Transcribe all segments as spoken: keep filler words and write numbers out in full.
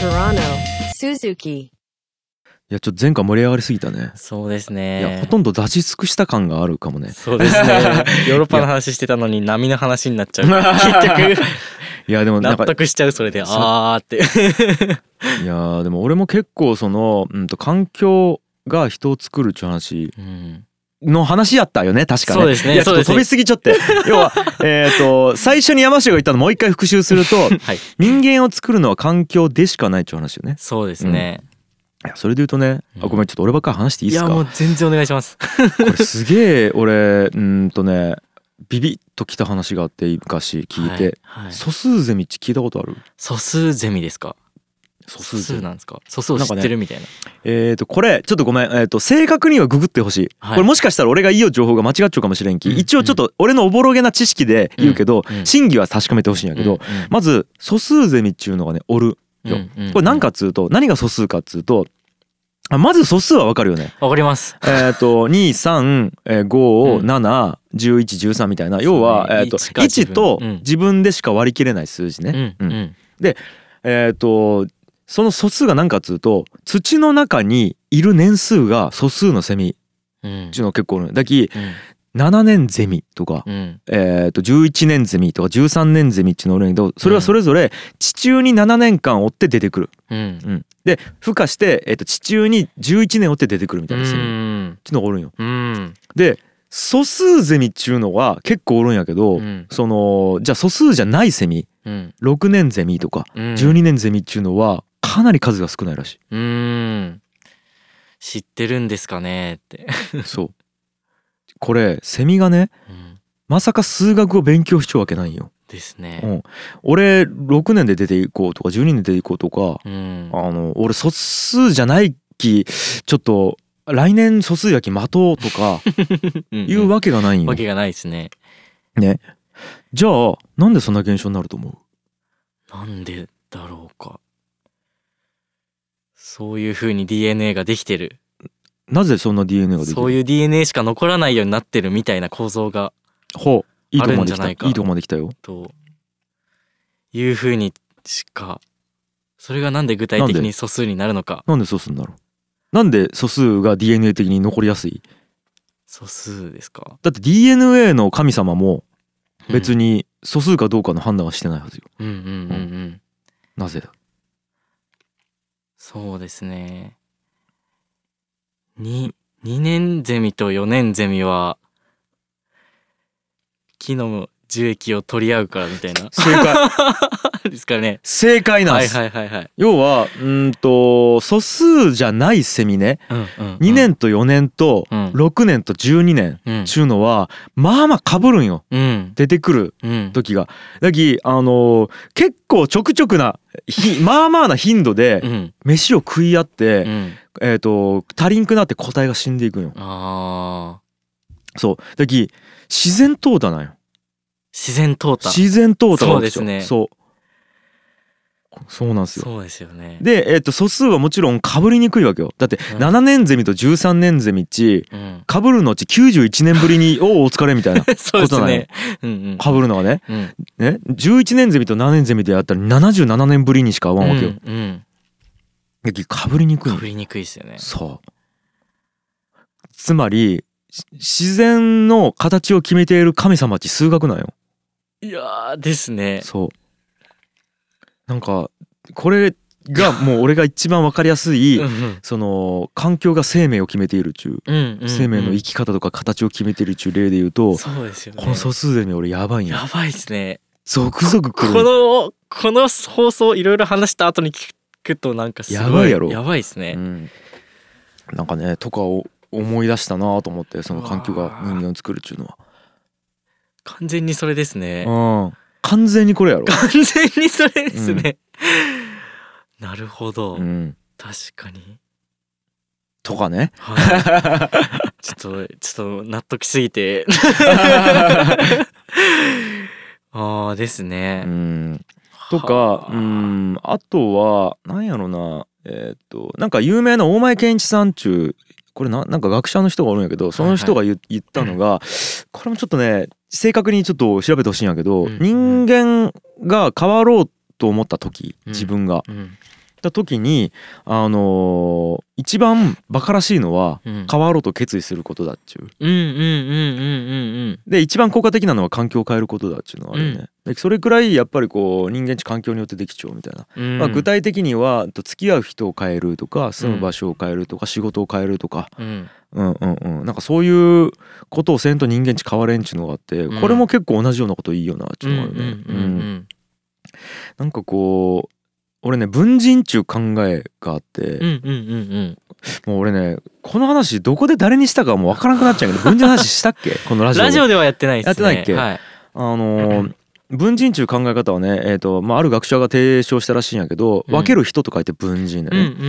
Toronto, Suzuki。 いやちょっと前回盛り上がりすぎたね。 そうですね。 いやほとんど出し尽くした感があるかもね。 そうですね。ヨーロッパの話してたのに波の話になっちゃう。結局いやでもなんか納得しちゃう。それであーっていやでも俺も結構その、うん、と環境が人を作るっていう話の話やったよね確かね。 そうですね。 いやちょっと飛びすぎちゃって要はえっと最初に山下が言ったのもう一回復習すると、はい、人間を作るのは環境でしかないっていう話よね。 そうですね、 うん、いやそれで言うとね、あごめんちょっと俺ばっかり話していいですか。 いやもう全然お願いします。 これすげえ俺うんとねビビッときた話があって昔聞いて、はいはい、素数ゼミって聞いたことある？ 素数ゼミですか？素数なんですか？素数を知ってるみたいな。 えーとこれちょっとごめん、えーと正確にはググってほしい、はい、これもしかしたら俺がいいよ情報が間違っちゃうかもしれんき、うん、一応ちょっと俺のおぼろげな知識で言うけど、うん、真偽は確かめてほしいんやけど、うん、まず素数ゼミっちゅうのがねおるよ、うん、これ何かっつうと何が素数かっつうとまず素数はわかるよね。 わかります。 えっとに、さん、ご、なな、じゅういち、じゅうさんみたいな、要はえっといちと自分でしか割り切れない数字ね。でえっとその素数が何かっつうと土の中にいる年数が素数のセミっていうの結構ある。だきななねんゼミとかえっとじゅういちねんゼミとかじゅうさんねんゼミっていうのがあるんだけど、それはそれぞれ地中にななねんかん追って出てくる。で孵化して、えー、と地中にじゅういちねん追って出てくるみたいなセミっていうのがおるんよ。で素数ゼミっちゅうのは結構おるんやけど、そのじゃあ素数じゃないセミろくねんゼミとかじゅうにねんゼミっちゅうのはかなり数が少ないらしい。 うーん知ってるんですかねってそうこれセミがね、うん、まさか数学を勉強しちゃうわけないんよ。 ですね、 うん、俺ろくねんで出ていこうとかじゅうにねんで出ていこうとか、うん、あの俺素数じゃないきちょっと来年素数やき待とうとかいうわけがないんよ。 わけがないですね。 ねじゃあなんでそんな現象になると思う？ なんでだろうか。そういう風に ディーエヌエー ができてる。 なぜそんな ディーエヌエー ができる？ そういう ディーエヌエー しか残らないようになってるみたいな構造がほういいとこまで来た。 あるんじゃないかいいとこまで来たよという風にしか。それがなんで具体的に素数になるのか。 なんで素数になる？なんで素数が ディーエヌエー 的に残りやすい？ 素数ですか？ だって ディーエヌエー の神様も別に素数かどうかの判断はしてないはずよ。 うんうんうんうん、うん、 なぜだ？ そうですね。に、にねんゼミとよねんゼミは木の樹液を取り合うからみたいな。 正解ですかね。 正解なんです。 はいはいはいはい。 要はうんと素数じゃないセミね、うんうんうん、にねんとよねんとろくねんとじゅうにねんちゅうのは、うん、まあまあ被るんよ、うん、出てくる時が。だきあのー、結構ちょくちょくなまあまあな頻度で飯を食い合って、うん、えっと足りんくなって個体が死んでいくんよ。あそうだき自然淘汰なんよ。 自然淘汰。 自然淘汰が起きちゃう。 そうですね。 そうそうなんですよ。 そうですよね。 で、えー、と素数はもちろん被りにくいわけよ。だって、うん、ななねんゼミとじゅうさんねんゼミっち、うん、被るのうちきゅうじゅういちねんぶりに「おおお疲れ」みたいなことなんよ。被るのはね、うん、ねじゅういちねんゼミとななねんゼミでやったらななじゅうななねんぶりにしか会わんわけよ。うんうん、被りにくい。 被りにくいですよね。 そうつまり自然の形を決めている神様って数学なんよ。 いやーですね。 そうなんかこれがもう俺が一番分かりやすいうん、その環境が生命を決めているっちゅう、うんうんうん、生命の生き方とか形を決めているっちゅう例で言うと、 そうですよね、 この素数ゼミ俺やばいんや。 やばいですね。 続々来る。 このこの放送いろいろ話した後に聞くとなんかすごいやばいやろ。 やばいですね、 うん、なんかねとかを思い出したなと思って、その環境が人間を作るっちゅうのは完全にそれですね。 うん完全にこれやろ。 完全にそれですね、うん、なるほど、うん、確かにとかね、 はい、ちょっとちょっと納得しすぎてああですね、 うんとかうんあとはなんやろなえっとなんか有名な大前健一さんっちゅうこれななんか学者の人がおるんやけど、その人が 言,、はいはい、言ったのがこれもちょっとね正確にちょっと調べてほしいんやけど、うん、人間が変わろうと思った時自分が、うんうん、 た時にあのー、一番バカらしいのは変わろうと決意することだっちゅう。 うんうんうんうんうんうん。 で一番効果的なのは環境を変えることだっちゅうのはあるよね、うん、でそれくらいやっぱりこう人間値環境によってできちゃうみたいな、うんまあ、具体的には付き合う人を変えるとか住む場所を変えるとか仕事を変えるとか、うん、うんうんうんなんかそういうことをせんと人間値変われんちゅうのがあって、これも結構同じようなこといいよなっちゅうのがあるね。なんかこう俺ね文人っちゅう考えがあって、うんうんうんうん、もう俺ねこの話どこで誰にしたかもう分からなくなっちゃうけど文人の話したっけこのラジオで。 ラジオではやってないですね。 やってないっけ、はい、あのー、文人っちゅう考え方はね、えーとまあ、ある学者が提唱したらしいんやけど、うん、分ける人と書いて文人だね、うんうんうん、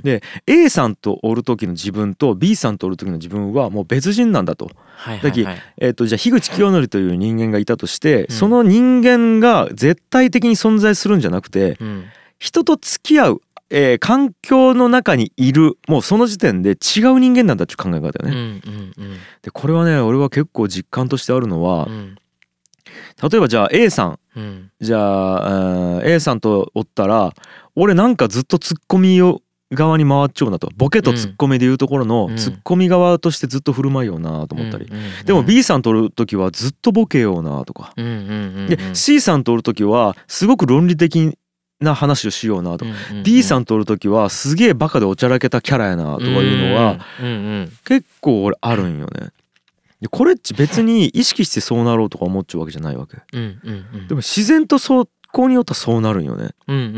で A さんとおる時の自分と B さんとおる時の自分はもう別人なんだと。はいはいはい、だき、えーとじゃあ樋口清則という人間がいたとして、うん、その人間が絶対的に存在するんじゃなくて、うん人と付き合う、えー、環境の中にいるもうその時点で違う人間なんだっていう考え方だよね、うんうんうん、でこれはね俺は結構実感としてあるのは、うん、例えばじゃあ A さん、うん、じゃあ A さんとおったら俺なんかずっとツッコミを側に回っちゃうなとボケとツッコミでいうところのツッコミ側としてずっと振る舞いようなと思ったり、うんうんうん、でも B さんとおる時はずっとボケようなとか、うんうんうんうん、で C さんとおる時はすごく論理的にな話をしようなと、うんうんうん、D さんとおる時はすげえバカでおちゃらけたキャラやなとかいうのは結構俺あるんよね。でこれっち別に意識してそうなろうとか思っちゃうわけじゃないわけ、うんうんうん、でも自然とそこによったらそうなるんよね、うんうんうんうん、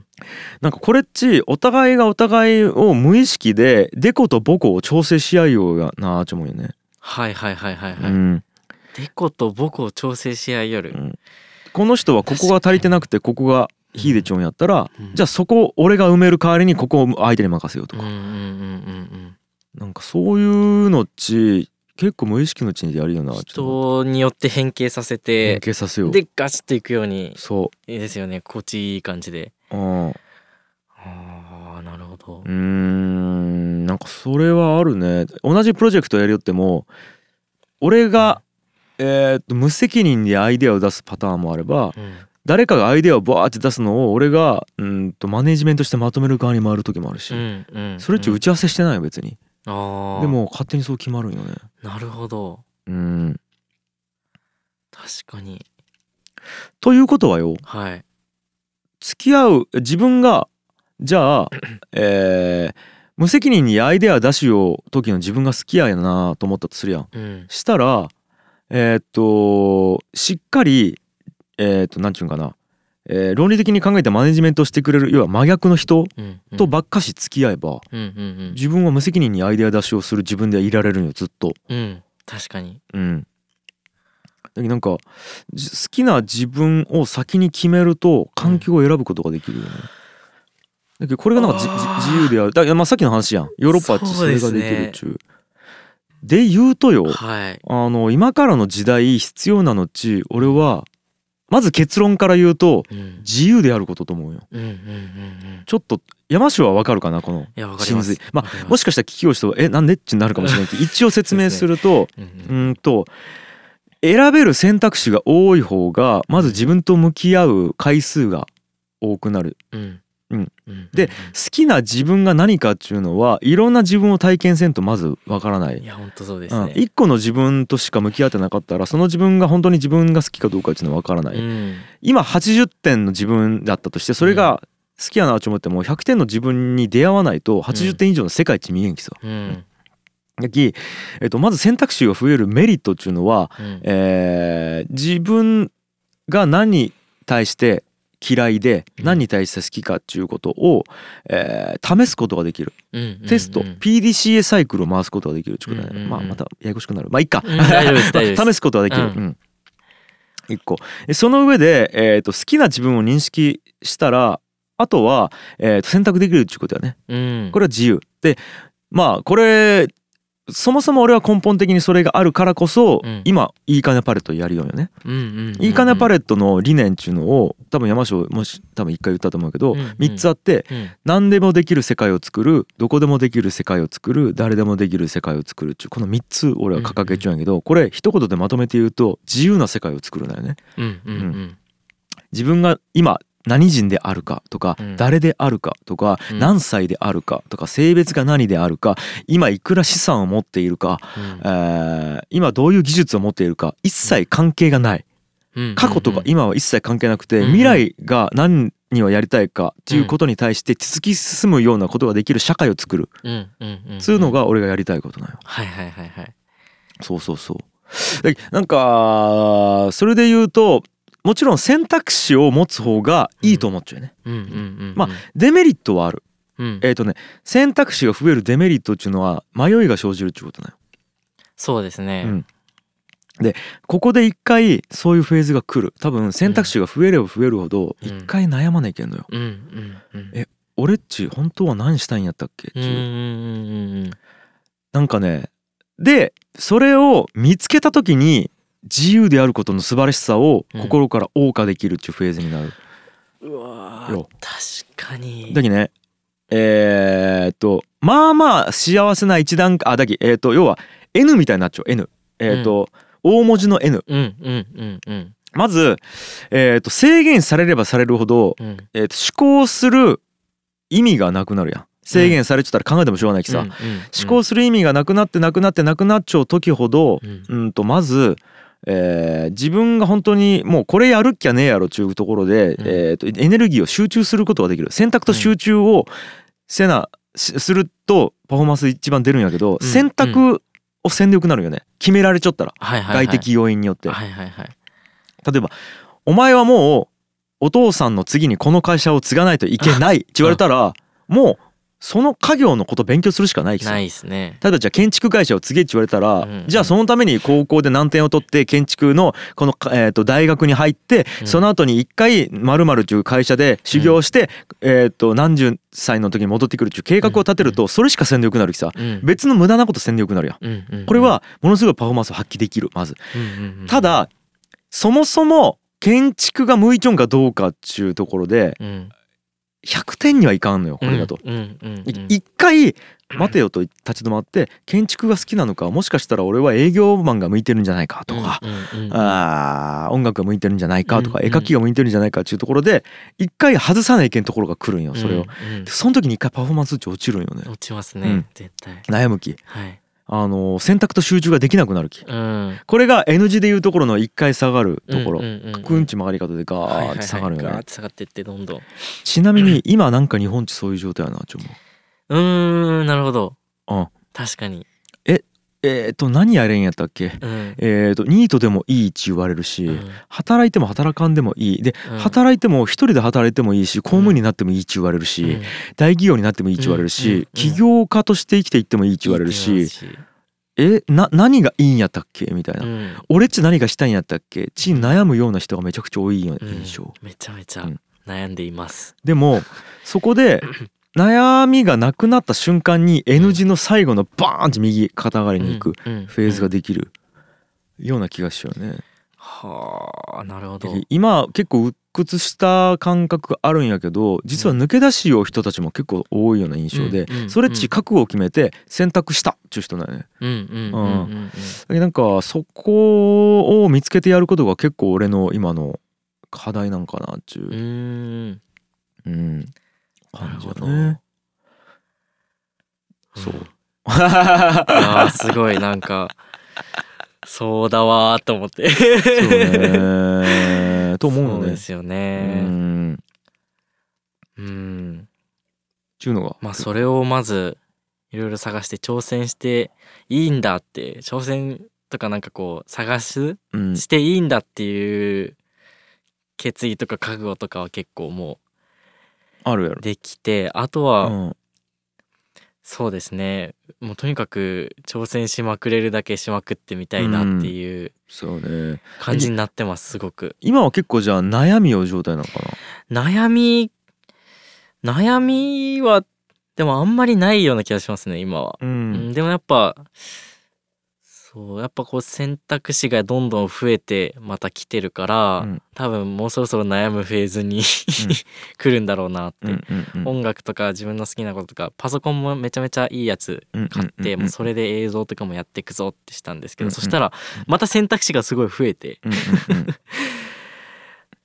なんかこれっちお互いがお互いを無意識でデコとボコを調整し合いようやなあち思うよね。 はいはいはいはいはい、うん、デコとボコを調整し合いよる、うん、この人はここが足りてなくてここがヒデチョンやったら、うん、じゃあそこを俺が埋める代わりにここを相手に任せようとか、うんうんうんうん、なんかそういうのっち結構無意識のうちにやるよな。 人によって変形させて変形させようでガチッといくようにそういいですよね。心地いい感じで。ああなるほど。 うーんなんかそれはあるね。同じプロジェクトやりよっても俺が、うん、えー、っと無責任でアイデアを出すパターンもあれば、うん誰かがアイデアをバーって出すのを俺がうんとマネジメントしてまとめる側に回る時もあるし、うんうん、それっち打ち合わせしてないよ別に。あでも勝手にそう決まるんよね。 なるほど。 うん確かに。 ということはよ、 はい、 付き合う自分がじゃあ、えー、無責任にアイデア出しよう時の自分が好きやなと思ったとするやん、うん、したらえー、っとしっかりえー、となんちゅうんかな、えー、論理的に考えてマネジメントしてくれる要は真逆の人とばっかし付き合えば、うんうん、自分は無責任にアイデア出しをする自分でいられるんよずっと、 うん、確かに、 うん、だなんか好きな自分を先に決めると環境を選ぶことができるよね、うん、だけどこれがなんか自由であるだ、まあ、さっきの話やんヨーロッパってそれができるっちゅうで言うとよ、はい、あの今からの時代必要なのっち俺はまず結論から言うと、うん、自由であることと思うよ、うんうんうんうん、ちょっと山椒はわかるかなこの真髄。まあもしかしたら聞きよう人はえなんでってなるかもしれないけど一応説明するとう、ね、うんうんと選べる選択肢が多い方がまず自分と向き合う回数が多くなる、うんうん、で好きな自分が何かっていうのはいろんな自分を体験せんとまずわからない。 いや本当そうですね、 うん、一個の自分としか向き合ってなかったらその自分が本当に自分が好きかどうかっていうのはわからない、うん、今はちじゅってんの自分だったとしてそれが好きやなと思ってもひゃくてんの自分に出会わないとはちじゅってん以上の世界一見えんきさ、うんうんやき、えっと、まず選択肢が増えるメリットっていうのは、うんえー、自分が何に対して嫌いで何に対して好きかっていうことを、えー、試すことができる、うんうんうん、テスト ピーディーシーエー サイクルを回すことができるってことだね、うんうんうん、まあまたややこしくなるまあいいか、うん、大丈夫です大丈夫です試すことができる、うんうん、いっこその上で、えーと、好きな自分を認識したらあとは、えーと、選択できるっていうことだね、うん、これは自由でまあこれそもそも俺は根本的にそれがあるからこそ、うん、今いいかねパレットやるよね、うんうんうんうん、いいかねパレットの理念っていうのを多分山椒もし多分一回言ったと思うけど、うんうん、みっつあって、うん、何でもできる世界を作るどこでもできる世界を作る誰でもできる世界を作るっていうこのみっつ俺は掲げちゃうんやけど、うんうん、これ一言でまとめて言うと自由な世界を作るんだよね、うんうんうんうん、自分が今何人であるかとか、 うん、 誰であるかとか、 うん、 何歳であるかとか、性別が何であるか、今いくら資産を持っているか、 うん、 えー今どういう技術を持っているか一切関係がない、 うん、 過去とか今は一切関係なくて、 うん、 未来が何をやりたいかっていうことに対して突き進むようなことができる社会を作るつうのが俺がやりたいことなのよ。 はいはいはいはい。 そうそうそう。でなんかそれで言うと、もちろん選択肢を持つ方がいいと思っちゃうよね。 うんうんうんうん、 まあデメリットはある。 うん、 えっとね選択肢が増えるデメリットっていうのは迷いが生じるっていうことだよ。 そうですね。 うん、でここで一回そういうフェーズが来る。多分選択肢が増えれば増えるほど一回悩まないけんのよ。 うんうんうん、 え俺っち本当は何したいんやったっけっていう。 うんうんうんうん、なんかねでそれを見つけた時に自由であることの素晴らしさを心から謳歌できるっていうフェーズになる。 うん、うわー確かに。 だけどねえー、っとまあまあ幸せな一段階あだけえー、っと要は N みたいになっちゃう N えー、っと、うん、大文字の N、 うんうんうんうん、 まず、えー、と制限されればされるほど、うん、えー、と思考する意味がなくなるやん。制限されちゃったら考えてもしょうがないきさ、うんうんうん、思考する意味がなくなってなくなってなくなっちゃう時ほど、うん、うんとまず、えー、自分が本当にもうこれやるっきゃねえやろちゅうところで、うん、えー、とエネルギーを集中することができる。選択と集中をせなするとパフォーマンス一番出るんやけど、うん、選択をせんでよくなるよね。決められちゃったら、はいはいはい、外的要因によって、はいはいはい、例えばお前はもうお父さんの次にこの会社を継がないといけないって言われたら、もうその家業のこと勉強するしかないきさ。 ないですね。 ただじゃあ建築会社を継げって言われたら、うんうん、じゃあそのために高校で何点を取って建築のこの、えー、と大学に入って、うん、その後に一回〇〇という会社で修行して、うん、えー、と何十歳の時に戻ってくるっていう計画を立てると、それしかせんでよくなるきさ、うん、別の無駄なことせんでよくなるやん、うんうんうん、これはものすごいパフォーマンスを発揮できるまず、うんうんうん、ただそもそも建築が向いちょんかどうかっちゅうところで、うん、ひゃくてんにはいかんのよこれだと。一回待てよと立ち止まって、建築が好きなのか、もしかしたら俺は営業マンが向いてるんじゃないかとか、あ音楽が向いてるんじゃないかとか、絵描きが向いてるんじゃないかっていうところで一回外さないけんところが来るんよそれを、うんうん、その時に一回パフォーマンス値落ちるんよね。 落ちますね、うん、絶対悩むき、 はい、 あの選択と集中ができなくなるき、うん、これが N 字でいうところの一回下がるところ、くんち曲がり方でガーって下がるよね、はいはいはい、ガーって下がってってどんどん。 ちなみに今なんか日本ってそういう状態やなちょっと。 うーんなるほど、 うん、 確かに。 ええー、と何やれんやったっけ、うん、えー、とニートでもいいって言われるし、うん、働いても働かんでもいいで、うん、働いても一人で働いてもいいし、公務員になってもいいって言われるし、うん、大企業になってもいいって言われるし、うん、起業家として生きていってもいいって言われるし、えな何がいいんやったっけみたいな、うん、俺っち何がしたいんやったっけち悩むような人がめちゃくちゃ多い印象、 うん、めちゃめちゃ悩んでいます、 うん、でもそこで悩みがなくなった瞬間に N 字の最後のバーンって右肩上がりに行くフェーズができるような気がしようね。 はあなるほど。 今結構鬱屈した感覚があるんやけど、実は抜け出しよう人たちも結構多いような印象で、それっち覚悟を決めて選択したっていう人だよね。なんかそこを見つけてやることが結構俺の今の課題なんかなっていう、うんうん感じだね。そう。 あすごいなんかそうだわーと思って。そうねと思うのね。 そうですよね。うんうんっていうのがまあそれをまずいろいろ探して挑戦していいんだって、挑戦とかなんかこう探す、うん、していいんだっていう決意とか覚悟とかは結構もうあるやろできて、あとは、うん、そうですねもうとにかく挑戦しまくれるだけしまくってみたいなっていう感じになってます。すごく今は結構じゃあ悩みを状態なのかな。悩み悩みはでもあんまりないような気がしますね今は、うん、でもやっぱそうやっぱこう選択肢がどんどん増えてまた来てるから、うん、多分もうそろそろ悩むフェーズに、うん、来るんだろうなって、うんうんうん、音楽とか自分の好きなこととかパソコンもめちゃめちゃいいやつ買って、うんうんうんうん、もうそれで映像とかもやっていくぞってしたんですけど、うんうん、そしたらまた選択肢がすごい増えて、うんうんうん、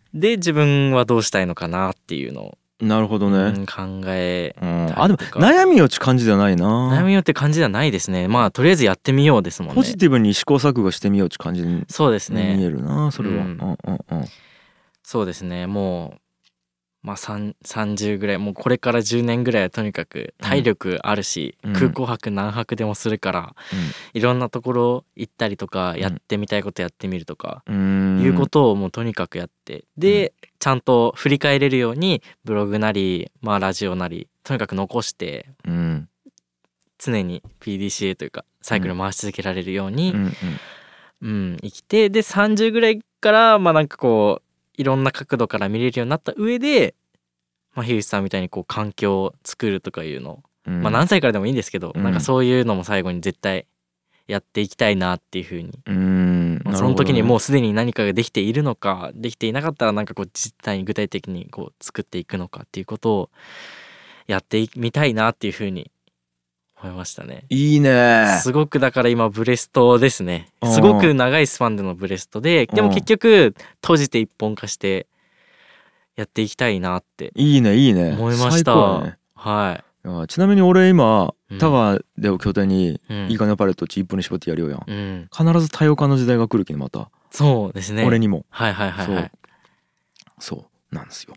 で自分はどうしたいのかなっていうのをなるほどね、 うん、考えたりとか、 うん、あでも悩みよって感じではないな。 悩みよって感じではないですね。まあとりあえずやってみようですもんね。 ポジティブに試行錯誤してみようって感じにそうですね見えるなそれは、うんうんうんうん、 そうですね。もうまあさんさんじゅうぐらい、もうこれからじゅうねんぐらいはとにかく体力あるし、 うん、 空港泊何泊でもするから、うん、いろんなところ行ったりとか、やってみたいことやってみるとか、うん、いうことをもうとにかくやって、で、うん、ちゃんと振り返れるようにブログなり、まあ、ラジオなりとにかく残して、うん、常に ピーディーシーエー というかサイクル回し続けられるように、うんうんうん、生きて、でさんじゅうぐらいからまあなんかこういろんな角度から見れるようになった上で、まあ、樋口さんみたいにこう環境を作るとかいうの、うん、まあ何歳からでもいいんですけど、うん、なんかそういうのも最後に絶対やっていきたいなっていうふうに、うん、まあ、その時にもうすでに何かができているのかできていなかったらなんかこう実際に具体的にこう作っていくのかっていうことをやってみたいなっていうふうに思いましたね。 いいね。 すごくだから今ブレストですね。すごく長いスパンでのブレストで、でも結局閉じて一本化してやっていきたいなっていいねいいね思いました。ね、はい。 ちなみに俺今田川でを拠点にいいかねパレットち一本に絞ってやるよやん、うん、必ず多様化の時代が来るきにまたそうですね俺にもはいはいはいはいそうそうなんですよ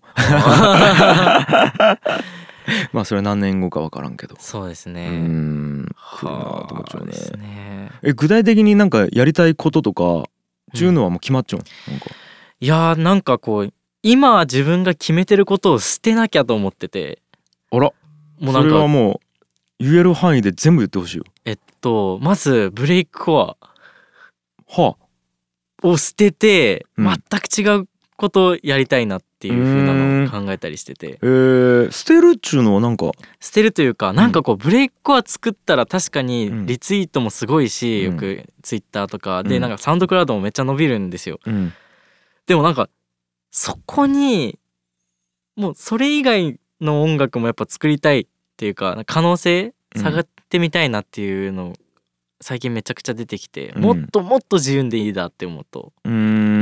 まあそれは何年後か分からんけどそうですねうん来るなと思っちゃうね。ねえ具体的になんかやりたいこととかちゅうのはもう決まっちゃう、うん、なんかいやーなんかこう今自分が決めてることを捨てなきゃと思っててあらもうなんかそれはもう言える範囲で全部言ってほしいよ。 えっとまずブレイクコアはあを捨てて、うん、全く違うことをやりたいなっていう風なのを考えたりしてて、 えー、捨てるっちゅうのはなんか捨てるというかなんかこうブレイクコア作ったら確かにリツイートもすごいし、うん、よくツイッターとかでなんかサウンドクラウドもめっちゃ伸びるんですよ、うん、でもなんかそこにもうそれ以外の音楽もやっぱ作りたいっていうか可能性探ってみたいなっていうの最近めちゃくちゃ出てきて、うん、もっともっと自由でいいだって思うと、うん、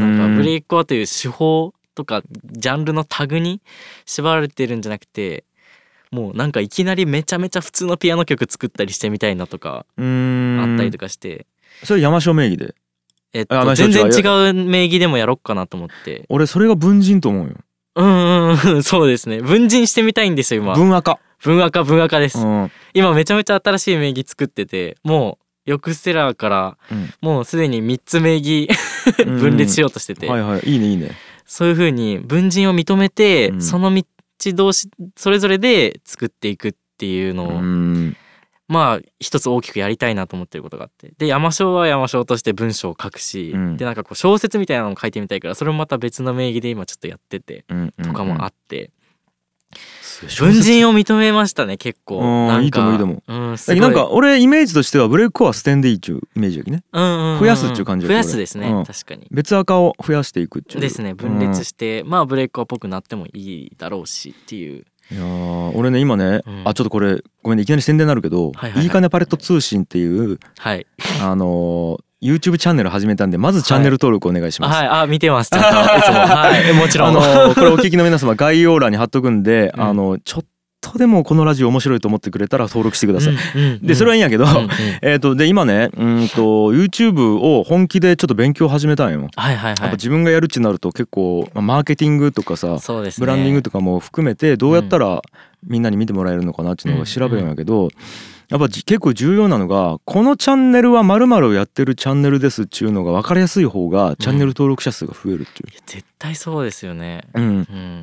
なんかブレイクコアという手法とかジャンルのタグに縛られてるんじゃなくてもうなんかいきなりめちゃめちゃ普通のピアノ曲作ったりしてみたいなとかあったりとかして、 それ山椒名義でえっと全然違う名義でもやろっかなと思って。 俺それが文人と思うよ。 うんうんそうですね文人してみたいんですよ今。 文赤文赤文赤です、うん、今めちゃめちゃ新しい名義作っててもうヨクステラーからもうすでにみっつ名義分裂しようとしてて、 うん、はいはいいいねいいね。 そういう風に文人を認めて、うん、その道同士それぞれで作っていくっていうのを、うん、まあ一つ大きくやりたいなと思ってることがあって、で山椒は山椒として文章を書くし、うん、でなんかこう小説みたいなのも書いてみたいからそれもまた別の名義で今ちょっとやってて、うん、とかもあって。文人を認めましたね結構。なんかいいともいいとも、うん、 すごいなんか俺イメージとしてはブレイクコア捨てんでいいっちゅうイメージやきね、うんうんうん、増やすっちゅう感じ。 増やすですね、うん、確かに別赤を増やしていくっちゅうですね。分裂して、うん、まあブレイクコアっぽくなってもいいだろうしっていう。 いや俺ね今ね、うん、あちょっとこれごめんねいきなり宣伝になるけど、はいはいはい、いいかねパレット通信っていう、はい、あのーYouTube チャンネル始めたんでまずチャンネル登録お願いします。 はい、はい、あ見てますちゃんといつもはいもちろんあのこれお聞きの皆様概要欄に貼っとくんで、うん、あのちょっとでもこのラジオ面白いと思ってくれたら登録してください。うんうんうん、でそれはいいんやけど、うんうん、えっとで今ねうんと YouTube を本気でちょっと勉強始めたんよ。はいはいはい。やっぱ自分がやるってなると結構マーケティングとかさ、そうですね、ブランディングとかも含めてどうやったらみんなに見てもらえるのかなっていうのを調べるんやけど。うんうん、やっぱ結構重要なのがこのチャンネルは〇〇をやってるチャンネルですっていうのが分かりやすい方がチャンネル登録者数が増えるっていう、うん、 いや絶対そうですよね、 うんうん、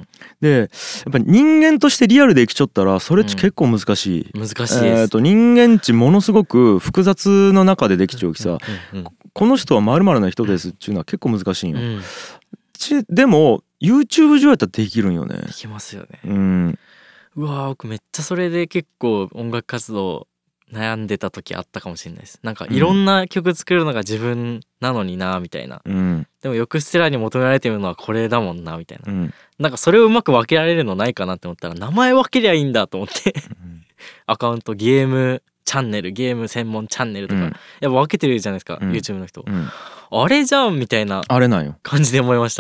でやっぱり人間としてリアルで生きちょったらそれっち結構難しい、 うん、難しいです、 えーと人間っちものすごく複雑の中でできちゃうきさ、うんうんうん、この人は〇〇な人ですっていうのは結構難しいんよ、うん、ちでも YouTube 上やったらできるんよね。 できますよね、 うん、 うわ僕めっちゃそれで結構音楽活動悩んでた時あったかもしれないです。なんかいろんな曲作るのが自分なのになみたいな、うん、でもヨクステラに求められてるのはこれだもんなみたいな、うん、なんかそれをうまく分けられるのないかなって思ったら名前分けりゃいいんだと思ってうん、アカウントゲームチャンネルゲーム専門チャンネルとか、うん、やっぱ分けてるじゃないですか、うん、YouTube の人、うん、あれじゃんみたいなあれなんよ感じで思いました。 あれ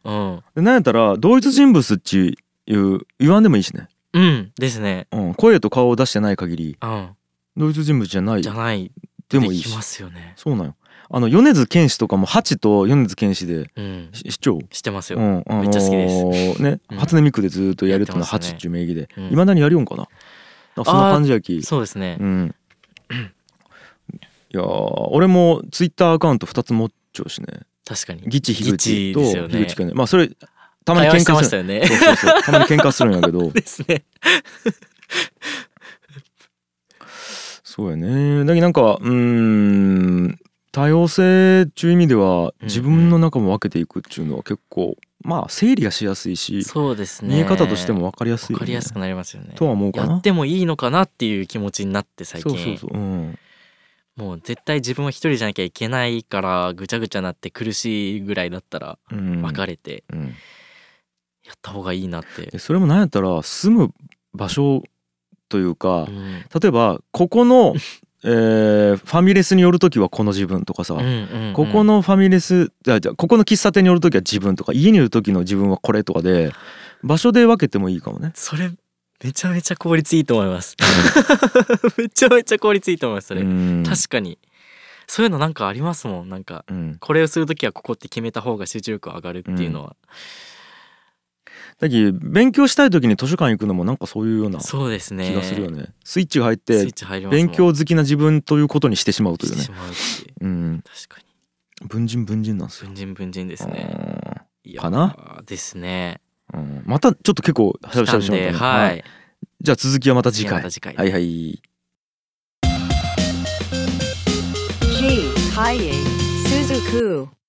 うん、 でなんやったら同一人物っていう言わんでもいいしね。 うんですね、 うん、声と顔を出してない限り、 うん、 同一人物じゃないじゃないでもいいし。 できますよね。 そうなんよ。あの米津玄師とかもハチと米津玄師で、 うん、 市長してますよ、 うん、あのー、 めっちゃ好きですね、 うん、 初音ミクでずっとやるっていうのはやってますねハチっていう名義で、 うん、 いまだにやるよんかな。そんな感じやき。 そうですね。 うん。いや俺もツイッターアカウントふたつ持っちゃうしね。 確かに。 ギチ樋口とですよね樋口くんね。まあそれたまに喧嘩する。 ね、 そうそうそう。たまに喧嘩するんやけど。 ですね。 そうやね。だけどなんかうーん多様性っていう意味では自分の中も分けていくっていうのは結構まあ整理がしやすいし、 そうですね、 見え方としても分かりやすいよね。 分かりやすくなりますよね。 とは思うかな。 やってもいいのかなっていう気持ちになって最近。 そうそうそう、うん、 もう絶対自分は一人じゃなきゃいけないからぐちゃぐちゃなって苦しいぐらいだったら別れてやった方がいいなって、 うん、それもなんやったら住む場所というか、 うん、 例えばここのえー、ファミレスに寄るときはこの自分とかさ、 うんうんうん、 ここのファミレスじゃあここの喫茶店に寄るときは自分とか、家にいるときの自分はこれとかで場所で分けてもいいかもね。 それめちゃめちゃ効率いいと思いますめちゃめちゃ効率いいと思いますそれ。確かにそういうのなんかありますもん。なんか、うん、これをするときはここって決めた方が集中力上がるっていうのは、 だけど勉強したい時に図書館行くのもなんかそういうような気そうですねがするよね。スイッチが入って勉強好きな自分ということにしてしまうというね。 してしまうってうん、 確かに文人文人なんですよ。 文人文人ですね。 かなですね、 うん、またちょっと結構しゃべしゃべしまったね。はい、じゃあ続きはまた次回。 次回はいはい。 G. Kaie Suzuku